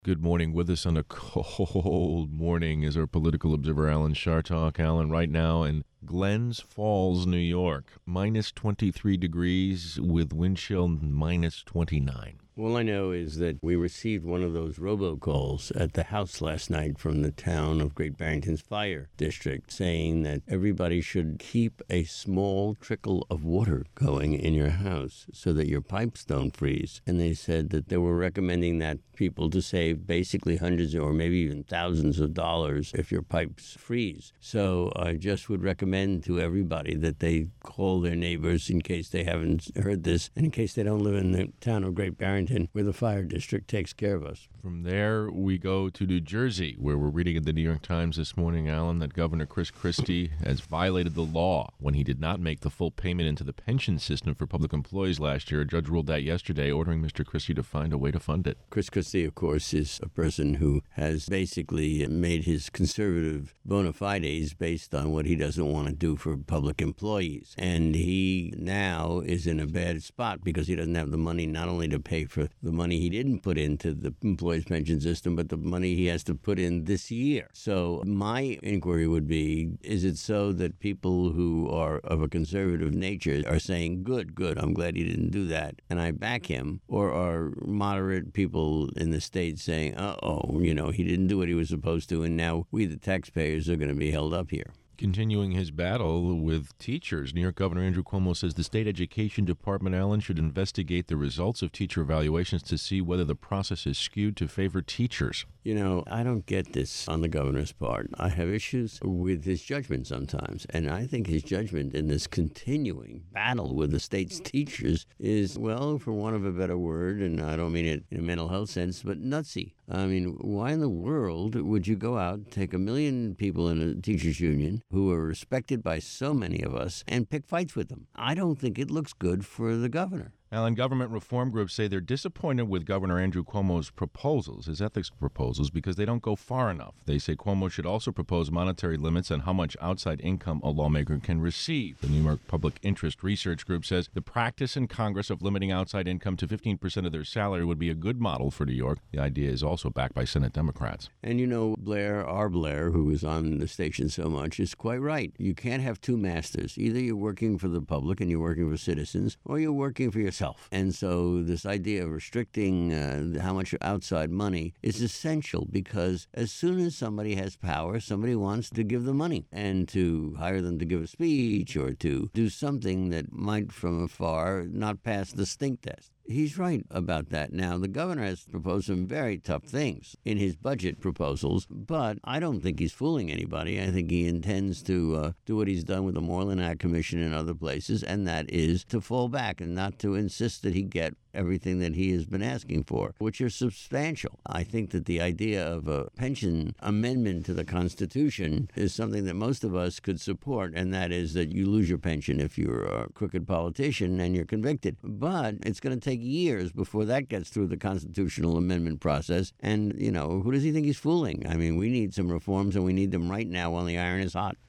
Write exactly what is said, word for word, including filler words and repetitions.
Good morning. With us on a cold morning is our political observer, Alan Chartock. Alan, right now in Glens Falls, New York, minus twenty-three degrees with wind chill minus twenty-nine. All I know is that we received one of those robocalls at the house last night from the town of Great Barrington's fire district saying that everybody should keep a small trickle of water going in your house so that your pipes don't freeze. And they said that they were recommending that people to save basically hundreds or maybe even thousands of dollars if your pipes freeze. So I just would recommend to everybody that they call their neighbors in case they haven't heard this and in case they don't live in the town of Great Barrington, where the fire district takes care of us. From there, we go to New Jersey, where we're reading in the New York Times this morning, Alan, that Governor Chris Christie has violated the law when he did not make the full payment into the pension system for public employees last year. A judge ruled that yesterday, ordering Mister Christie to find a way to fund it. Chris Christie, of course, is a person who has basically made his conservative bona fides based on what he doesn't want to do for public employees. And he now is in a bad spot because he doesn't have the money not only to pay for the money he didn't put into the employees' pension system, but the money he has to put in this year. So my inquiry would be, is it so that people who are of a conservative nature are saying, good, good, I'm glad he didn't do that, and I back him, or are moderate people in the state saying, uh-oh, you know, he didn't do what he was supposed to, and now we, the taxpayers, are going to be held up here? Continuing his battle with teachers, New York Governor Andrew Cuomo says the state education department, Alan, should investigate the results of teacher evaluations to see whether the process is skewed to favor teachers. You know, I don't get this on the governor's part. I have issues with his judgment sometimes, and I think his judgment in this continuing battle with the state's teachers is, well, for want of a better word, and I don't mean it in a mental health sense, but nutsy. I mean, why in the world would you go out, take a million people in a teachers' union who are respected by so many of us and pick fights with them? I don't think it looks good for the governor. Alan, government reform groups say they're disappointed with Governor Andrew Cuomo's proposals, his ethics proposals, because they don't go far enough. They say Cuomo should also propose monetary limits on how much outside income a lawmaker can receive. The New York Public Interest Research Group says the practice in Congress of limiting outside income to fifteen percent of their salary would be a good model for New York. The idea is also backed by Senate Democrats. And you know, Blair, our Blair, who is on the station so much, is quite right. You can't have two masters. Either you're working for the public and you're working for citizens, or you're working for yourself. And so this idea of restricting uh, how much outside money is essential because as soon as somebody has power, somebody wants to give them money and to hire them to give a speech or to do something that might from afar not pass the stink test. He's right about that. Now, the governor has proposed some very tough things in his budget proposals, but I don't think he's fooling anybody. I think he intends to uh, do what he's done with the Moreland Act Commission and other places, and that is to fall back and not to insist that he get everything that he has been asking for, which are substantial. I think that the idea of a pension amendment to the Constitution is something that most of us could support, and that is that you lose your pension if you're a crooked politician and you're convicted. But it's going to take years before that gets through the constitutional amendment process. And, you know, who does he think he's fooling? I mean, we need some reforms, and we need them right now while the iron is hot.